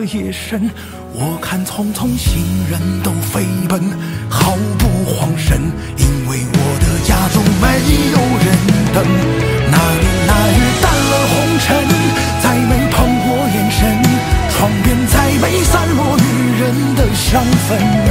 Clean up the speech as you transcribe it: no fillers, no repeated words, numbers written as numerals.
夜深，我看匆匆行人都飞奔，毫不慌神，因为我的家中没有人等。那年那日淡了红尘，再没碰过眼神，窗边再没散落女人的香氛。